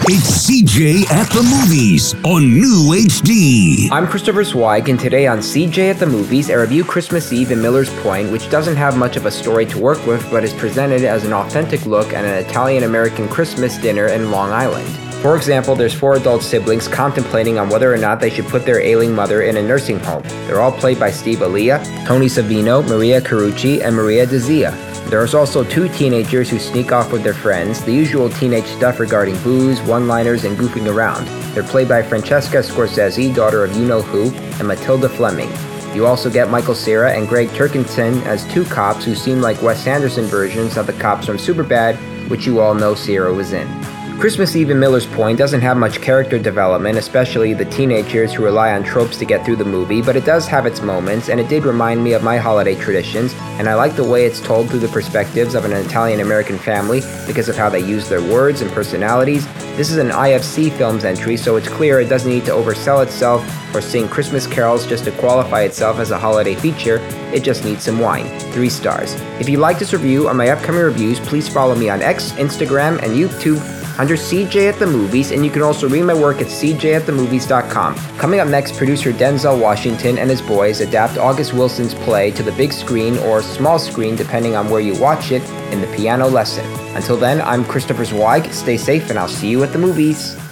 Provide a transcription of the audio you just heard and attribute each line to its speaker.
Speaker 1: It's CJ at the Movies on New HD.
Speaker 2: I'm Christopher Zweig, and today on CJ at the Movies, I review Christmas Eve in Miller's Point, which doesn't have much of a story to work with, but is presented as an authentic look at an Italian-American Christmas dinner in Long Island. For example, there's 4 adult siblings contemplating on whether or not they should put their ailing mother in a nursing home. They're all played by Steve Alia, Tony Savino, Maria Carucci, and Maria DeZia. There's also 2 teenagers who sneak off with their friends, the usual teenage stuff regarding booze, one-liners, and goofing around. They're played by Francesca Scorsese, daughter of you-know-who, and Matilda Fleming. You also get Michael Cera and Greg Turkington as 2 cops who seem like Wes Anderson versions of the cops from Superbad, which you all know Cera was in. Christmas Eve in Miller's Point doesn't have much character development, especially the teenagers who rely on tropes to get through the movie, but it does have its moments, and it did remind me of my holiday traditions, and I like the way it's told through the perspectives of an Italian-American family because of how they use their words and personalities. This is an IFC Films entry, so it's clear it doesn't need to oversell itself or sing Christmas carols just to qualify itself as a holiday feature. It just needs some wine. 3 stars. If you like this review or my upcoming reviews, please follow me on X, Instagram, and YouTube under CJ at the Movies, and you can also read my work at cjatthemovies.com. Coming up next, producer Denzel Washington and his boys adapt August Wilson's play to the big screen or small screen depending on where you watch it in The Piano Lesson. Until then, I'm Christopher Zweig. Stay safe, and I'll see you at the movies.